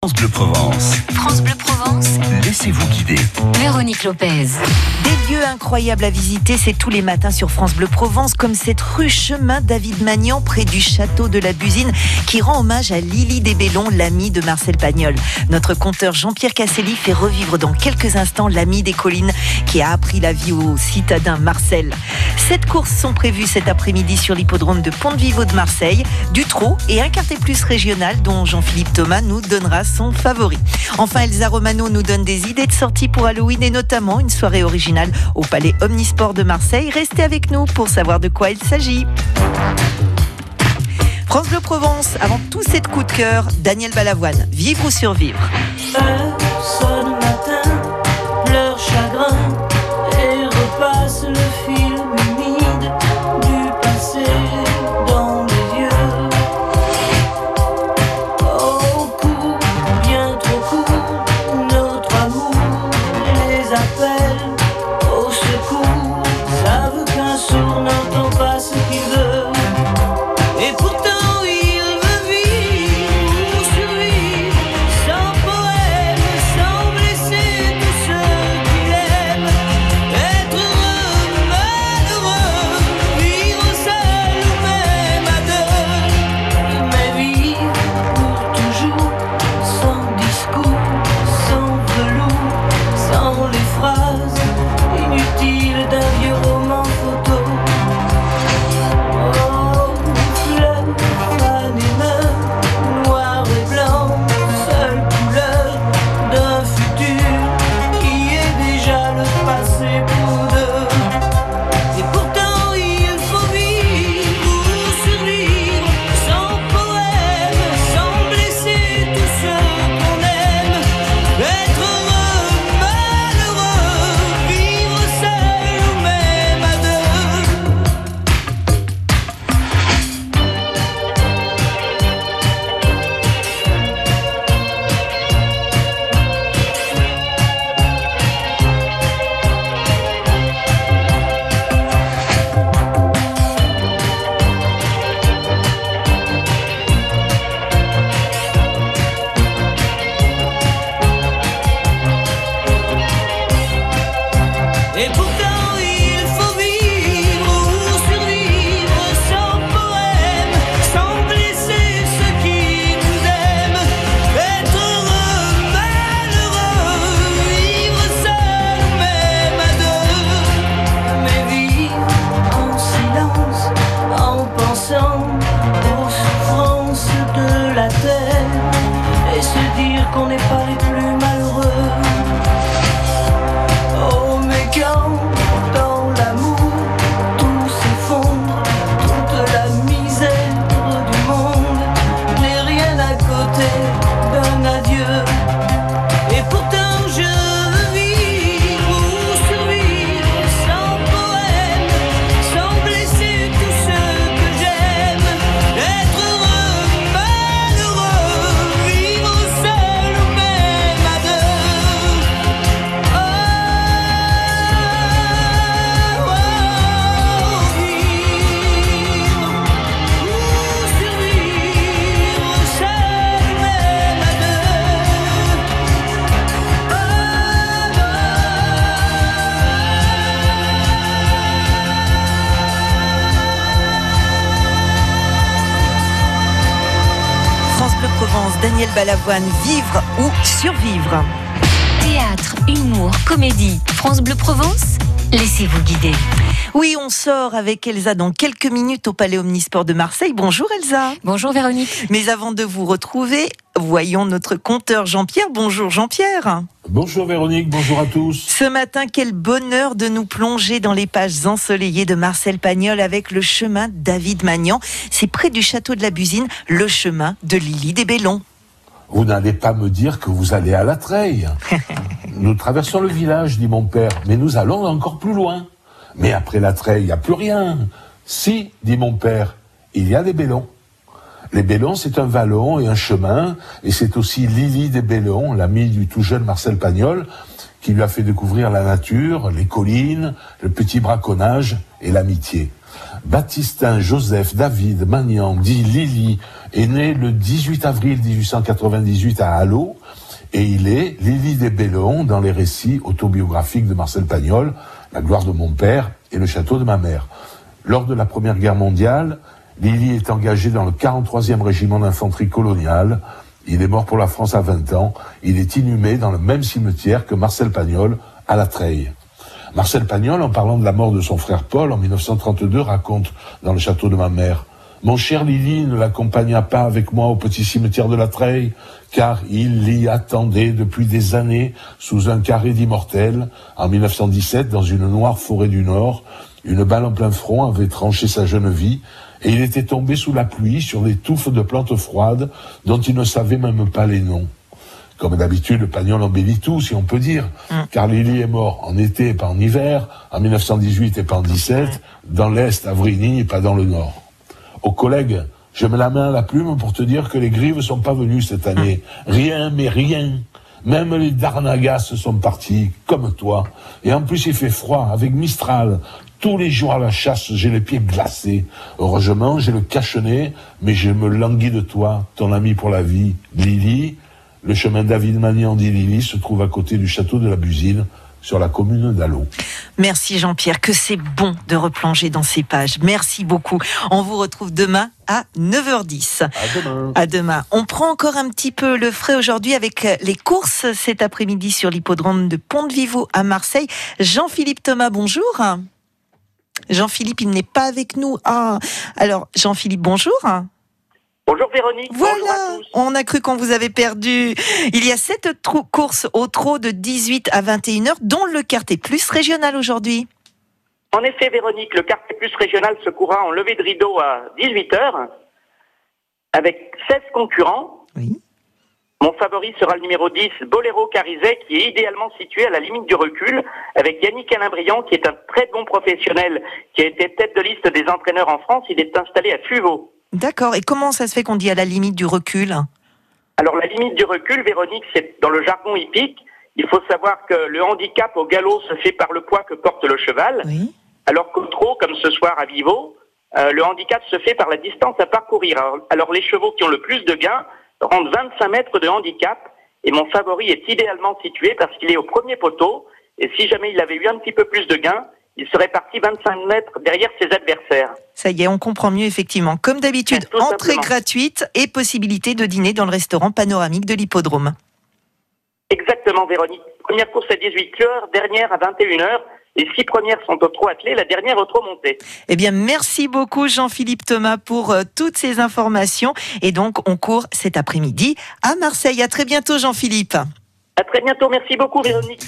France Bleu Provence. France Bleu Provence. Laissez-vous guider. Véronique Lopez. Des lieux incroyables à visiter, c'est tous les matins sur France Bleu Provence, comme cette rue Chemin David Magnan, près du château de la Busine, qui rend hommage à Lily des Bellons, l'amie de Marcel Pagnol. Notre conteur Jean-Pierre Casselli fait revivre dans quelques instants l'amie des collines qui a appris la vie au citadin Marcel. 7 courses sont prévues cet après-midi sur l'hippodrome de Pont-de-Vivo de Marseille, du trot et un quartet plus régional dont Jean-Philippe Thomas nous donnera son favori. Enfin, Elsa Romano nous donne des idées de sortie pour Halloween et notamment une soirée originale au Palais Omnisport de Marseille. Restez avec nous pour savoir de quoi il s'agit. France Bleu Provence, avant tous ces coups de cœur, Daniel Balavoine, Vivre ou survivre. Sonne le matin, leur chagrin, et repasse le film humide du passé dans les yeux. Au court, bien trop court, notre amour les appelle au secours, savent qu'un sourd n'entend pas ce qu'il veut. Et pourtant il veut vivre, survivre, sans poème, sans blesser tous ceux qu'il aime. Être heureux, malheureux, vivre seul ou même à deux. Mais vivre pour toujours, sans discours, sans velours, sans les phrases inutiles d'un vieux roman photo. Noir et blanc, seule couleur d'un futur qui est déjà le passé pour deux. Et pourtant il faut vivre ou survivre, sans poème, sans blesser tous ceux qu'on aime. Être heureux, malheureux, vivre seul ou même à deux. Et pourtant il faut vivre ou survivre, sans poème, sans blesser ceux qui nous aiment. Être heureux, malheureux, vivre seul ou même à deux. Mais vivre en silence, en pensant aux souffrances de la terre, et se dire qu'on n'est pas les plus malheureux. Oh, mais quand dans l'amour tout s'effondre, toute la misère du monde n'est rien à côté d'un adieu. Et pourtant je veux vivre ou survivre, sans poème, sans blesser tous ceux que j'aime. Être heureux, malheureux, vivre seul ou même à deux. France Bleu Provence, Daniel Balavoine, Vivre ou survivre. Théâtre, humour, comédie. France Bleu Provence. Laissez-vous guider. Oui, on sort avec Elsa dans quelques minutes au Palais Omnisport de Marseille. Bonjour Elsa. Bonjour Véronique. Mais avant de vous retrouver, voyons notre conteur Jean-Pierre. Bonjour Jean-Pierre. Bonjour Véronique, bonjour à tous. Ce matin, quel bonheur de nous plonger dans les pages ensoleillées de Marcel Pagnol avec le chemin David Magnan. C'est près du château de la Busine, le chemin de Lily des Bellons. Vous n'allez pas me dire que vous allez à la Treille. Nous traversons le village, dit mon père, mais nous allons encore plus loin. Mais après la Treille, il n'y a plus rien. Si, dit mon père, il y a les Bellons. Les Bellons, c'est un vallon et un chemin, et c'est aussi Lily des Bellons, l'amie du tout jeune Marcel Pagnol, qui lui a fait découvrir la nature, les collines, le petit braconnage et l'amitié. Baptistin Joseph David Magnan, dit Lili, est né le 18 avril 1898 à Allo, et il est Lili des Bellons dans les récits autobiographiques de Marcel Pagnol, La gloire de mon père et Le château de ma mère. Lors de la Première Guerre mondiale, Lili est engagé dans le 43e régiment d'infanterie coloniale. Il est mort pour la France à 20 ans. Il est inhumé dans le même cimetière que Marcel Pagnol à La Treille. Marcel Pagnol, en parlant de la mort de son frère Paul en 1932, raconte dans Le château de ma mère: mon cher Lili ne l'accompagna pas avec moi au petit cimetière de La Treille, car il l'y attendait depuis des années sous un carré d'immortels. En 1917, dans une noire forêt du Nord, une balle en plein front avait tranché sa jeune vie, et il était tombé sous la pluie sur des touffes de plantes froides dont il ne savait même pas les noms. Comme d'habitude, Pagnol embellit tout, si on peut dire, car Lili est mort en été et pas en hiver, en 1918 et pas en 17, dans l'Est à Vrigny et pas dans le Nord. Aux collègues, je mets la main à la plume pour te dire que les grives sont pas venues cette année. Rien, mais rien. Même les Darnagas sont partis, comme toi. Et en plus, il fait froid, avec Mistral. Tous les jours à la chasse, j'ai les pieds glacés. Heureusement, j'ai le cache-nez, mais je me languis de toi, ton ami pour la vie, Lili. Le chemin David Magnan dit Lili se trouve à côté du château de la Buzine, sur la commune d'Allo. Merci Jean-Pierre, que c'est bon de replonger dans ces pages. Merci beaucoup. On vous retrouve demain à 9h10. À demain. À demain. On prend encore un petit peu le frais aujourd'hui avec les courses cet après-midi sur l'hippodrome de Pont-de-Vivou à Marseille. Jean-Philippe Thomas, bonjour. Jean-Philippe, il n'est pas avec nous. Ah, alors Jean-Philippe, bonjour. Bonjour Véronique, Voilà, bonjour à tous. on a cru qu'on vous avait perdu. Il y a 7 courses au trot de 18 à 21h, dont le Quartet Plus régional aujourd'hui. En effet Véronique, le Quartet Plus régional se courra en levée de rideau à 18h, avec 16 concurrents. Oui. Mon favori sera le numéro 10, Boléro Carizet, qui est idéalement situé à la limite du recul, avec Yannick Alain-Briand, qui est un très bon professionnel, qui a été tête de liste des entraîneurs en France. Il est installé à Fuveau. D'accord, et comment ça se fait qu'on dit à la limite du recul ? Alors la limite du recul, Véronique, c'est dans le jargon hippique. Il faut savoir que le handicap au galop se fait par le poids que porte le cheval, Oui. alors qu'au trot, comme ce soir à Vivo, le handicap se fait par la distance à parcourir. Alors les chevaux qui ont le plus de gains rendent 25 mètres de handicap, et mon favori est idéalement situé parce qu'il est au premier poteau, et si jamais il avait eu un petit peu plus de gains, il serait parti 25 mètres derrière ses adversaires. Ça y est, on comprend mieux effectivement. Comme d'habitude, Tout entrée simplement. gratuite et possibilité de dîner dans le restaurant panoramique de l'hippodrome. Exactement, Véronique. Première course à 18h, dernière à 21h. Les 6 premières sont au trot attelé, la dernière au trot monté. Eh bien, merci beaucoup Jean-Philippe Thomas pour toutes ces informations. Et donc, on court cet après-midi à Marseille. À très bientôt Jean-Philippe. À très bientôt, merci beaucoup Véronique.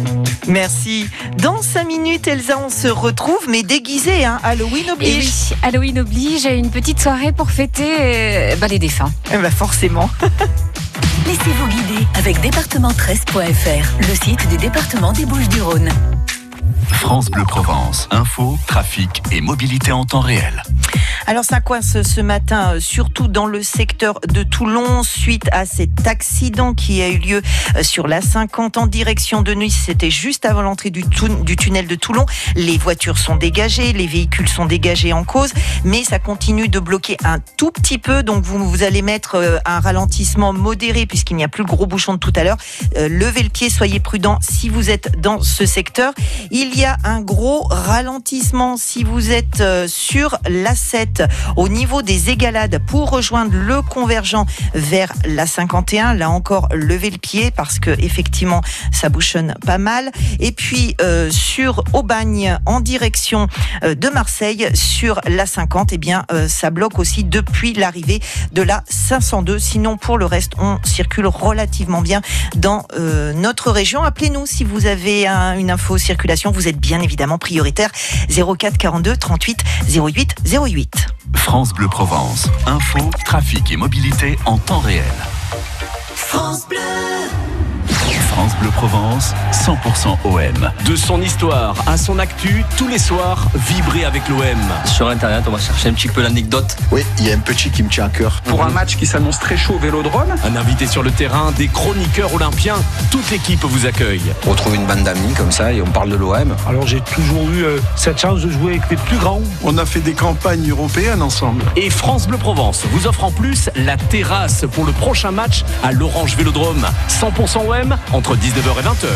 Merci. Dans 5 minutes, Elsa, on se retrouve, mais déguisée, hein. Halloween Et oblige. oui, Halloween oblige, une petite soirée pour fêter les défunts. Eh ben, forcément. Laissez-vous guider avec département13.fr, le site du département des Bouches-du-Rhône. France Bleu Provence. Info, trafic et mobilité en temps réel. Alors ça coince ce matin, surtout dans le secteur de Toulon, suite à cet accident qui a eu lieu sur la 50 en direction de Nice. C'était juste avant l'entrée du tunnel de Toulon. Les voitures sont dégagées, les véhicules sont dégagés en cause, mais ça continue de bloquer un tout petit peu. Donc vous allez mettre un ralentissement modéré puisqu'il n'y a plus le gros bouchon de tout à l'heure. Levez le pied, soyez prudents si vous êtes dans ce secteur. Il y a un gros ralentissement si vous êtes sur l'A7 au niveau des égalades pour rejoindre le convergent vers la 51. Là encore, levez le pied parce que effectivement, ça bouchonne pas mal. Et puis sur Aubagne en direction de Marseille sur la 50, eh bien ça bloque aussi depuis l'arrivée de la 502. Sinon, pour le reste, on circule relativement bien dans notre région. Appelez-nous si vous avez une info circulation. Vous êtes bien évidemment prioritaire. 04 42 38 08 08. France Bleu Provence. Info, trafic et mobilité en temps réel. France Bleu. France Bleu Provence, 100% OM. De son histoire à son actu, tous les soirs, vibrez avec l'OM. Sur Internet, on va chercher un petit peu l'anecdote. Oui, il y a un petit qui me tient à cœur. Pour un match qui s'annonce très chaud au Vélodrome. Un invité sur le terrain, des chroniqueurs olympiens, toute l'équipe vous accueille. On retrouve une bande d'amis comme ça et on parle de l'OM. Alors j'ai toujours eu cette chance de jouer avec les plus grands. On a fait des campagnes européennes ensemble. Et France Bleu Provence vous offre en plus la terrasse pour le prochain match à l'Orange Vélodrome. 100% OM entre 19h et 20h.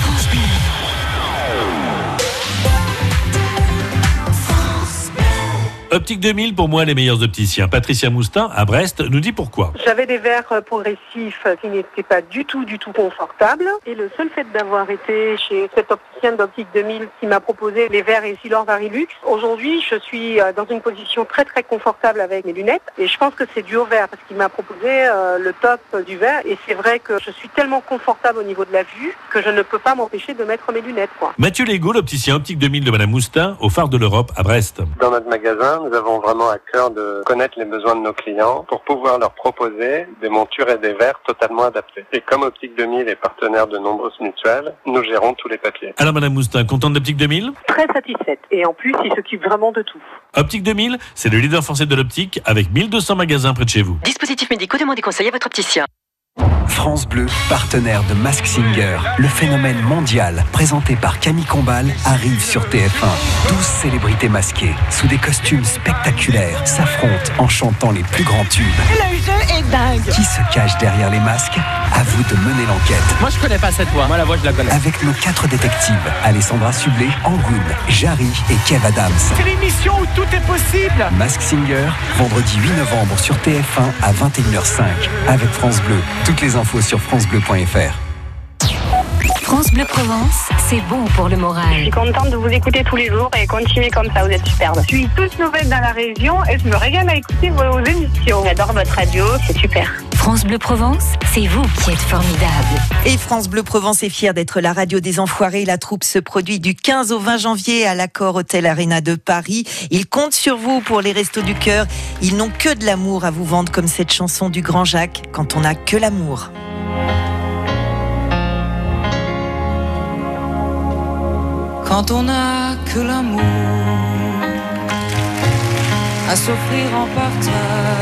Optique 2000, pour moi, les meilleurs opticiens. Patricia Moustin, à Brest, nous dit pourquoi. J'avais des verres progressifs qui n'étaient pas du tout confortables. Et le seul fait d'avoir été chez cet opticien d'Optique 2000 qui m'a proposé les verres Essilor Varilux, aujourd'hui, je suis dans une position très très confortable avec mes lunettes. Et je pense que c'est dû au verre parce qu'il m'a proposé le top du verre. Et c'est vrai que je suis tellement confortable au niveau de la vue que je ne peux pas m'empêcher de mettre mes lunettes, quoi. Mathieu Legault, l'opticien Optique 2000 de Madame Moustin, au phare de l'Europe à Brest. Dans notre magasin, nous avons vraiment à cœur de connaître les besoins de nos clients pour pouvoir leur proposer des montures et des verres totalement adaptés. Et comme Optique 2000 est partenaire de nombreuses mutuelles, nous gérons tous les papiers. Alors Madame Moustin, contente d'Optique 2000 ? Très satisfaite. Et en plus, il s'occupe vraiment de tout. Optique 2000, c'est le leader français de l'optique avec 1200 magasins près de chez vous. Dispositifs médicaux, demandez conseil à votre opticien. France Bleu, partenaire de Mask Singer, le phénomène mondial présenté par Camille Combal arrive sur TF1. 12 célébrités masquées, sous des costumes spectaculaires, s'affrontent en chantant les plus grands tubes. Le jeu est dingue. Qui se cache derrière les masques ? À vous de mener l'enquête. Moi je connais pas cette voix, moi la voix je la connais. Avec nos 4 détectives, Alessandra Sublet, Angoune, Jarry et Kev Adams. C'est l'émission où tout est possible. Mask Singer, vendredi 8 novembre sur TF1 à 21h05. Avec France Bleu. Toutes les infos sur francebleu.fr. France Bleu Provence, c'est bon pour le moral. Je suis contente de vous écouter tous les jours et continuez comme ça, vous êtes superbe. Je suis toute nouvelle dans la région et je me régale à écouter vos émissions. J'adore votre radio, c'est super. France Bleu Provence, c'est vous qui êtes formidable. Et France Bleu Provence est fière d'être la radio des Enfoirés. La troupe se produit du 15 au 20 janvier à l'Accor Hôtel Arena de Paris. Ils comptent sur vous pour les Restos du Cœur. Ils n'ont que de l'amour à vous vendre, comme cette chanson du Grand Jacques, Quand on n'a que l'amour. Quand on n'a que l'amour à s'offrir en partage,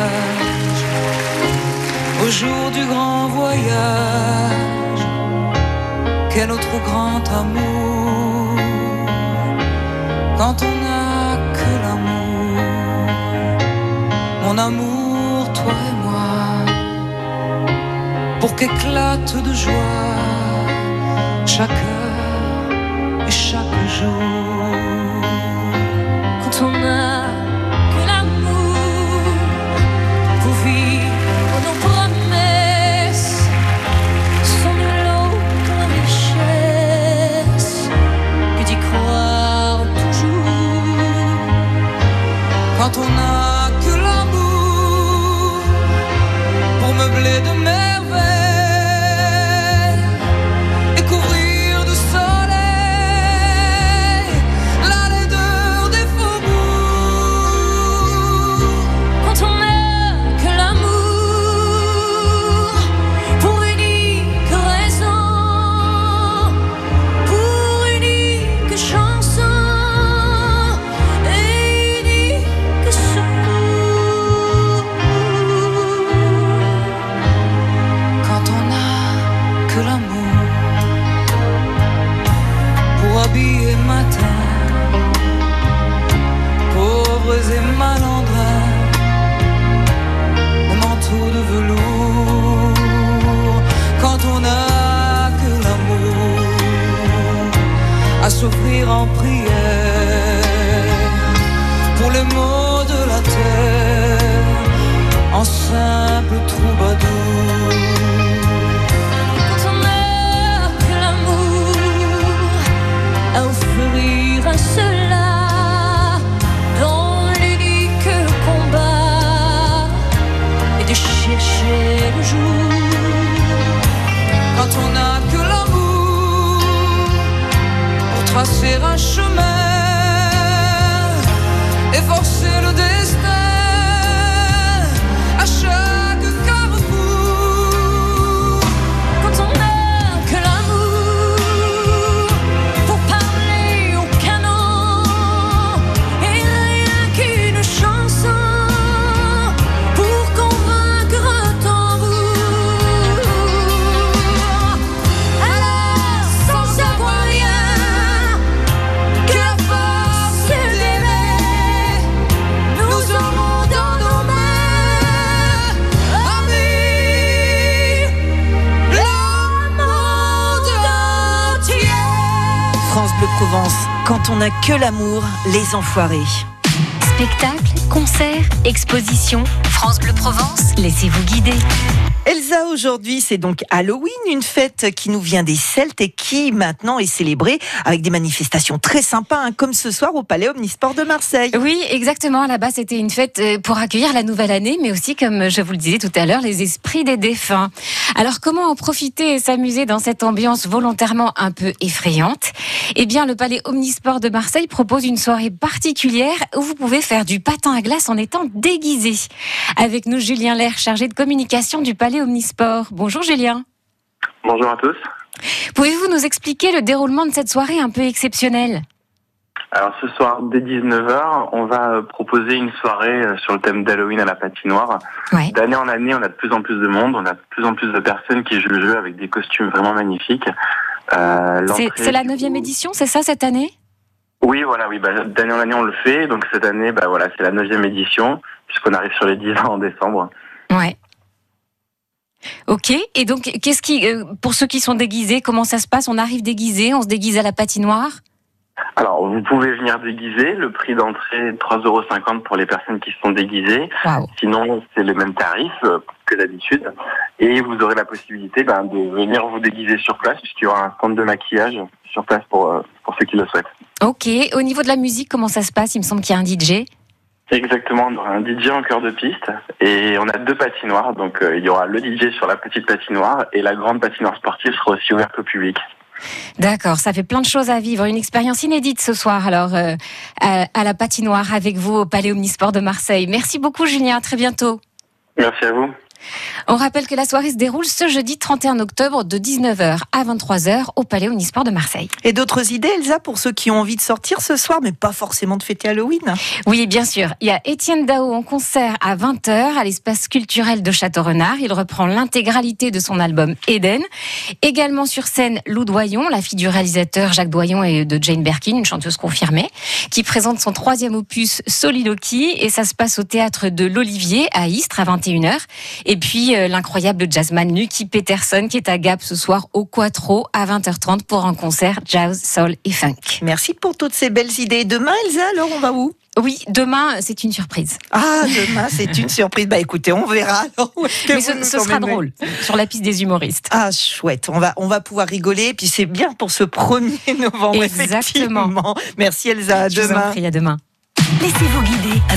au jour du grand voyage, quel autre grand amour. Quand on n'a que l'amour, mon amour, toi et moi, pour qu'éclate de joie chaque heure et chaque jour. Quand on n'a que l'amour pour vivre nos promesses, sans de l'autre richesse que d'y croire toujours. Quand on n'a que l'amour pour meubler de merveilles et couvrir de soleil la laideur des faubourgs. Quand on n'a que l'amour pour unique raison, pour unique chanson et unique secours. Quand on n'a que l'amour Pour habiller matin pauvres et malandrins, le manteau de velours. Quand on n'a que l'amour à s'offrir en prière pour les maux de la terre en simple troubadour. Quand on n'a que l'amour à offrir à ceux-là dans l'unique combat et de chercher le jour. Quand on n'a que l'amour pour tracer un chemin et forcer le destin à chaque carrefour. Quand on n'a que l'amour Provence. Quand on n'a que l'amour, les enfoirés. Spectacles, concerts, expositions, France Bleu Provence, laissez-vous guider. Elsa, aujourd'hui, c'est donc Halloween, une fête qui nous vient des Celtes et qui maintenant est célébrée avec des manifestations très sympas, comme ce soir au Palais Omnisport de Marseille. Oui, exactement. Là-bas, c'était une fête pour accueillir la nouvelle année, mais aussi, comme je vous le disais tout à l'heure, les esprits des défunts. Alors, comment en profiter et s'amuser dans cette ambiance volontairement un peu effrayante ? Eh bien, le Palais Omnisport de Marseille propose une soirée particulière où vous pouvez faire du patin à glace en étant déguisé. Avec nous, Julien Lair, chargé de communication du Palais Omnisport. Bonjour Julien. Bonjour à tous. Pouvez-vous nous expliquer le déroulement de cette soirée un peu exceptionnelle ? Alors ce soir, dès 19h, on va proposer une soirée sur le thème d'Halloween à la patinoire. Ouais. D'année en année, on a de plus en plus de monde, on a de plus en plus de personnes qui jouent le jeu avec des costumes vraiment magnifiques. C'est la 9e édition, c'est ça, cette année ? Oui, voilà, oui. D'année en année, on le fait. Donc cette année, c'est la 9e édition, puisqu'on arrive sur les 10 ans en décembre. Ouais. Ok, et donc, pour ceux qui sont déguisés, comment ça se passe ? On arrive déguisé, on se déguise à la patinoire ? Alors, vous pouvez venir déguiser. Le prix d'entrée est 3,50 € pour les personnes qui sont déguisées. Wow. Sinon, c'est les mêmes tarifs que d'habitude. Et vous aurez la possibilité de venir vous déguiser sur place, puisqu'il y aura un stand de maquillage sur place pour ceux qui le souhaitent. Ok, au niveau de la musique, comment ça se passe ? Il me semble qu'il y a un DJ. Exactement, on aura un DJ en cœur de piste et on a 2 patinoires, donc il y aura le DJ sur la petite patinoire et la grande patinoire sportive sera aussi ouverte au public. D'accord, ça fait plein de choses à vivre, une expérience inédite ce soir alors à la patinoire avec vous au Palais Omnisport de Marseille. Merci beaucoup Julien, à très bientôt. Merci à vous. On rappelle que la soirée se déroule ce jeudi 31 octobre de 19h à 23h au Palais Omnisport de Marseille. Et d'autres idées, Elsa, pour ceux qui ont envie de sortir ce soir, mais pas forcément de fêter Halloween ? Oui, bien sûr. Il y a Étienne Dao en concert à 20h à l'espace culturel de Château-Renard. Il reprend l'intégralité de son album Eden. Également sur scène, Lou Doyon, la fille du réalisateur Jacques Doyon et de Jane Birkin, une chanteuse confirmée, qui présente son 3e opus Soliloquy. Et ça se passe au théâtre de l'Olivier à Istres à 21h. Et puis l'incroyable jazzman Lucky Peterson qui est à Gap ce soir au Quattro à 20h30 pour un concert jazz, soul et funk. Merci pour toutes ces belles idées. Demain, Elsa, alors on va où ? Oui, demain, c'est une surprise. Ah, demain, c'est une surprise. Écoutez, on verra. Alors, mais ce sera drôle, sur la piste des humoristes. Ah, chouette. On va pouvoir rigoler. Et puis, c'est bien pour ce 1er novembre. Exactement. Effectivement. Merci, Elsa. À demain. Je vous en prie, à demain. Laissez-vous guider